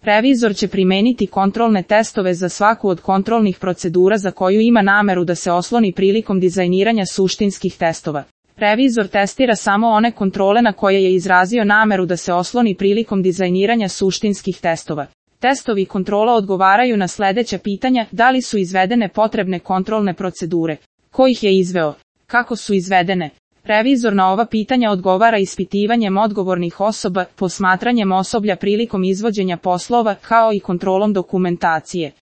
Revizor će primeniti kontrolne testove za svaku od kontrolnih procedura za koju ima nameru da se osloni prilikom dizajniranja suštinskih testova. Revizor testira samo one kontrole na koje je izrazio nameru da se osloni prilikom dizajniranja suštinskih testova. Testovi kontrola odgovaraju na sledeća pitanja: da li su izvedene potrebne kontrolne procedure, ko ih je izveo, kako su izvedene. Revizor na ova pitanja odgovara ispitivanjem odgovornih osoba, posmatranjem osoblja prilikom izvođenja poslova, kao i kontrolom dokumentacije.